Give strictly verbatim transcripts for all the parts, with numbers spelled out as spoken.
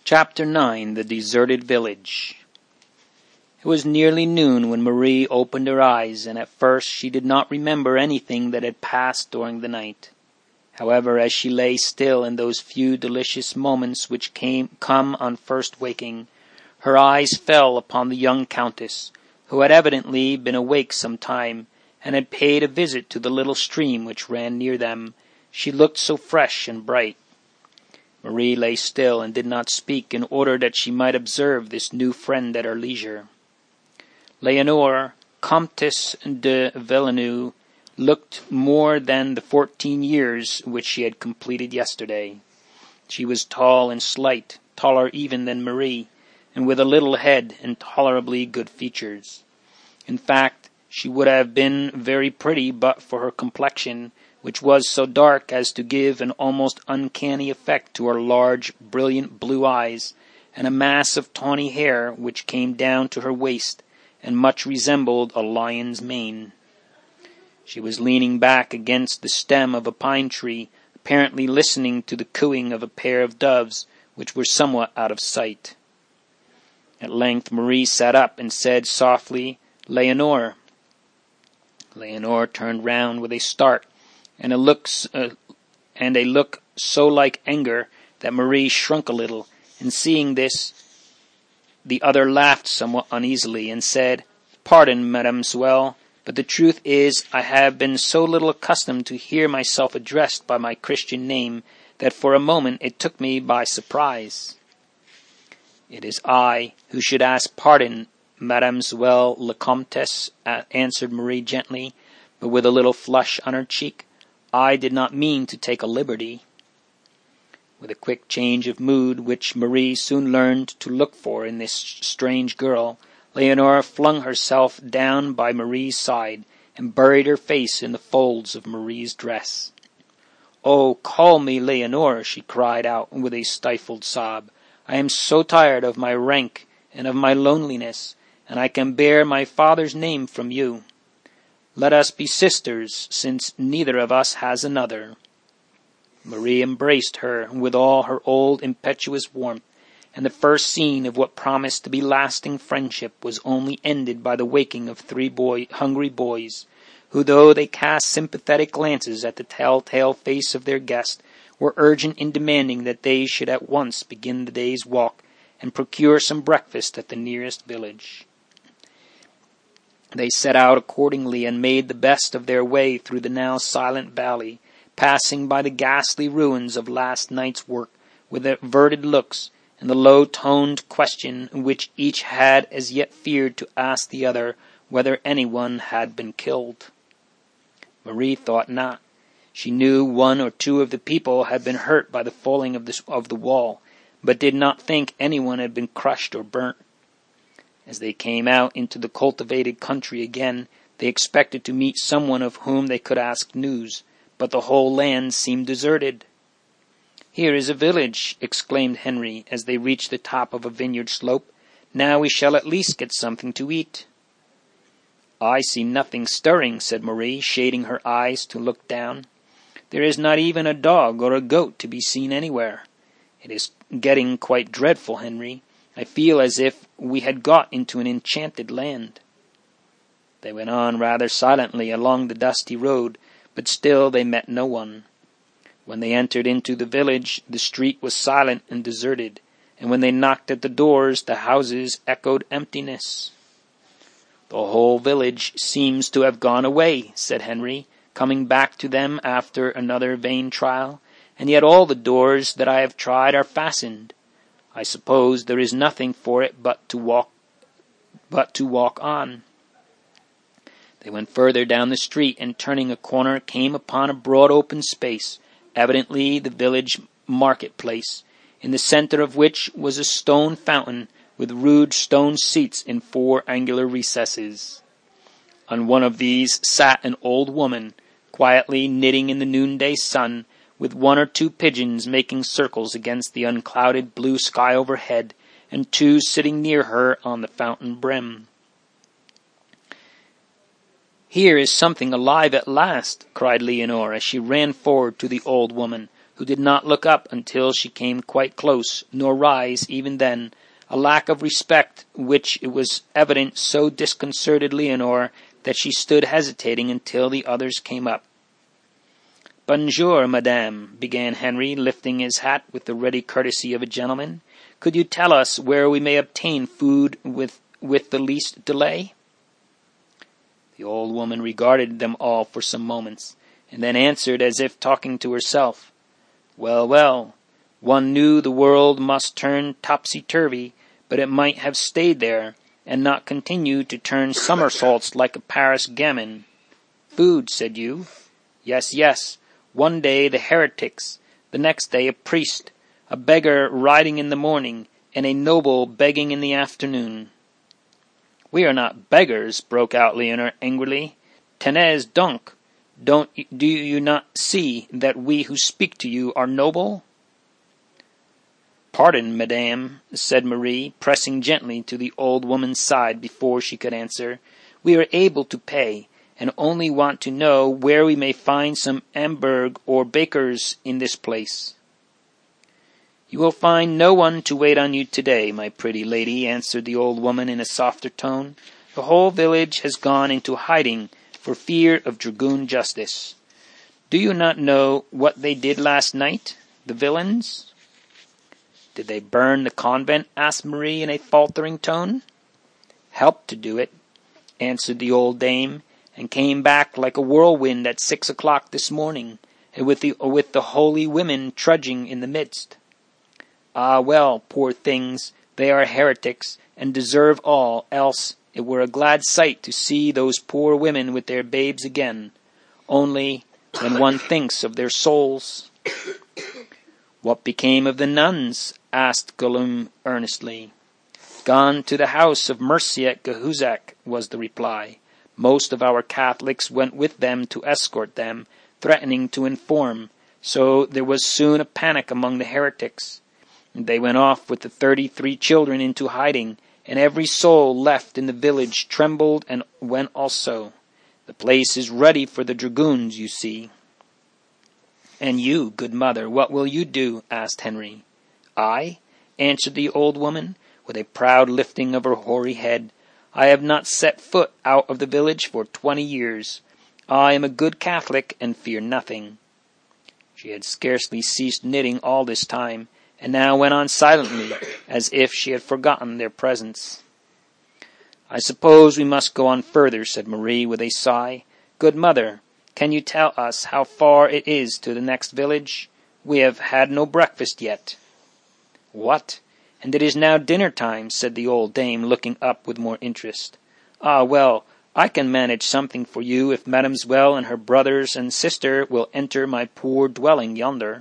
Chapter nine. The Deserted Village. It was nearly noon when Marie opened her eyes, and at first she did not remember anything that had passed during the night. However, as she lay still in those few delicious moments which came come on first waking, her eyes fell upon the young countess, who had evidently been awake some time, and had paid a visit to the little stream which ran near them. She looked so fresh and bright. Marie lay still and did not speak, in order that she might observe this new friend at her leisure. Leonore, Comtesse de Villeneuve, looked more than the fourteen years which she had completed yesterday. She was tall and slight, taller even than Marie, and with a little head and tolerably good features. In fact, she would have been very pretty but for her complexion, which was so dark as to give an almost uncanny effect to her large, brilliant blue eyes, and a mass of tawny hair which came down to her waist, and much resembled a lion's mane. She was leaning back against the stem of a pine tree, apparently listening to the cooing of a pair of doves, which were somewhat out of sight. At length Marie sat up and said softly, "Leonore." Leonore turned round with a start, and a look, uh, and a look so like anger that Marie shrunk a little, and seeing this, the other laughed somewhat uneasily, and said, "Pardon, mademoiselle, but the truth is I have been so little accustomed to hear myself addressed by my Christian name that for a moment it took me by surprise." "It is I who should ask pardon, mademoiselle la comtesse," answered Marie gently, but with a little flush on her cheek. "I did not mean to take a liberty." With a quick change of mood, which Marie soon learned to look for in this strange girl, Leonore flung herself down by Marie's side, and buried her face in the folds of Marie's dress. "Oh, call me Leonore," she cried out with a stifled sob. "I am so tired of my rank and of my loneliness, and I can bear my father's name from you. Let us be sisters, since neither of us has another." Marie embraced her with all her old impetuous warmth, and the first scene of what promised to be lasting friendship was only ended by the waking of three boy, hungry boys, who, though they cast sympathetic glances at the telltale face of their guest, were urgent in demanding that they should at once begin the day's walk, and procure some breakfast at the nearest village. They set out accordingly, and made the best of their way through the now silent valley, passing by the ghastly ruins of last night's work, with averted looks, and the low-toned question which each had as yet feared to ask the other, whether anyone had been killed. Marie thought not. She knew one or two of the people had been hurt by the falling of the, of the wall, but did not think anyone had been crushed or burnt. As they came out into the cultivated country again, they expected to meet someone of whom they could ask news, but the whole land seemed deserted. "Here is a village," exclaimed Henry, as they reached the top of a vineyard slope. "Now we shall at least get something to eat." "I see nothing stirring," said Marie, shading her eyes to look down. "There is not even a dog or a goat to be seen anywhere. It is getting quite dreadful, Henry. I feel as if we had got into an enchanted land." They went on rather silently along the dusty road, but still they met no one. When they entered into the village, the street was silent and deserted, and when they knocked at the doors, the houses echoed emptiness. "The whole village seems to have gone away," said Henry, coming back to them after another vain trial, "and yet all the doors that I have tried are fastened. I suppose there is nothing for it but to walk, but to walk on." They went further down the street, and turning a corner came upon a broad open space, evidently the village marketplace, in the center of which was a stone fountain with rude stone seats in four angular recesses. On one of these sat an old woman, quietly knitting in the noonday sun, with one or two pigeons making circles against the unclouded blue sky overhead, and two sitting near her on the fountain brim. "Here is something alive at last," cried Leonore, as she ran forward to the old woman, who did not look up until she came quite close, nor rise even then, a lack of respect which it was evident so disconcerted Leonore that she stood hesitating until the others came up. "Bonjour, madame," began Henry, lifting his hat with the ready courtesy of a gentleman. "Could you tell us where we may obtain food with, with the least delay?" The old woman regarded them all for some moments, and then answered as if talking to herself. "Well, well, one knew the world must turn topsy-turvy, but it might have stayed there, and not continue to turn somersaults like a Paris gamin. Food, said you? Yes, yes. One day the heretics, the next day a priest, a beggar riding in the morning, and a noble begging in the afternoon." "We are not beggars," broke out Leonore angrily. "Tenez donc, don't do you not see that we who speak to you are noble?" "Pardon, madame," said Marie, pressing gently to the old woman's side before she could answer. "We are able to pay, and only want to know where we may find some Hamburg or bakers in this place." "You will find no one to wait on you today, my pretty lady," answered the old woman in a softer tone. "The whole village has gone into hiding for fear of dragoon justice. Do you not know what they did last night, the villains?" "Did they burn the convent?" asked Marie in a faltering tone. "Helped to do it," answered the old dame, "and came back like a whirlwind at six o'clock this morning, and with the, with the holy women trudging in the midst. Ah, well, poor things, they are heretics, and deserve all, else it were a glad sight to see those poor women with their babes again. Only, when one thinks of their souls—" "What became of the nuns?" asked Gollum earnestly. "Gone to the house of mercy at Gehuzak," was the reply. "Most of our Catholics went with them to escort them, threatening to inform, so there was soon a panic among the heretics. They went off with the thirty-three children into hiding, and every soul left in the village trembled and went also. The place is ready for the dragoons, you see." "And you, good mother, what will you do?" asked Henry. "I?" answered the old woman, with a proud lifting of her hoary head. "I have not set foot out of the village for twenty years. I am a good Catholic and fear nothing." She had scarcely ceased knitting all this time, and now went on silently, as if she had forgotten their presence. "I suppose we must go on further," said Marie with a sigh. "Good mother, can you tell us how far it is to the next village? We have had no breakfast yet." "What? And it is now dinner time," said the old dame, looking up with more interest. "Ah, well, I can manage something for you if Mademoiselle and her brothers and sister will enter my poor dwelling yonder."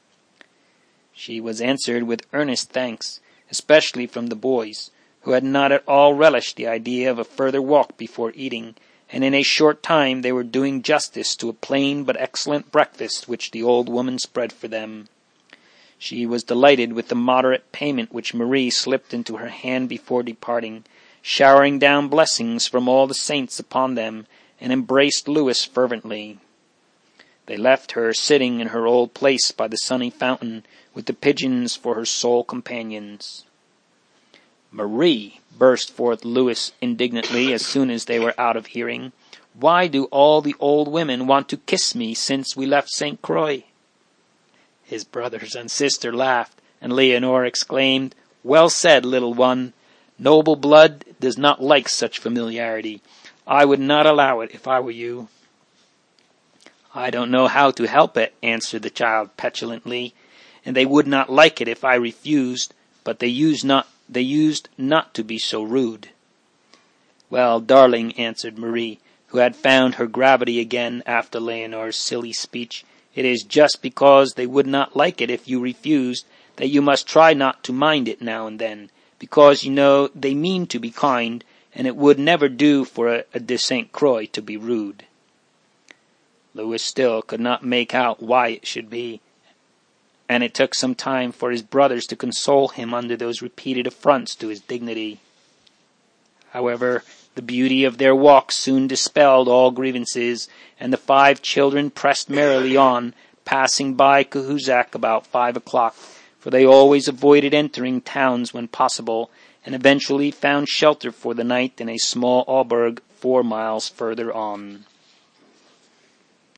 She was answered with earnest thanks, especially from the boys, who had not at all relished the idea of a further walk before eating, and in a short time they were doing justice to a plain but excellent breakfast which the old woman spread for them. She was delighted with the moderate payment which Marie slipped into her hand before departing, showering down blessings from all the saints upon them, and embraced Louis fervently. They left her sitting in her old place by the sunny fountain, with the pigeons for her sole companions. "Marie," burst forth Louis indignantly as soon as they were out of hearing, "why do all the old women want to kiss me since we left Saint Croix?" His brothers and sister laughed, and Leonore exclaimed, "Well said, little one. Noble blood does not like such familiarity. I would not allow it if I were you." "I don't know how to help it," answered the child petulantly, "and they would not like it if I refused, but they used not they used not to be so rude." "Well, darling," answered Marie, who had found her gravity again after Leonore's silly speech, "it is just because they would not like it if you refused that you must try not to mind it now and then, because you know they mean to be kind, and it would never do for a, a de Saint Croix to be rude." Louis still could not make out why it should be, and it took some time for his brothers to console him under those repeated affronts to his dignity. However, the beauty of their walk soon dispelled all grievances, and the five children pressed merrily on, passing by Cahusac about five o'clock, for they always avoided entering towns when possible, and eventually found shelter for the night in a small auberge four miles further on.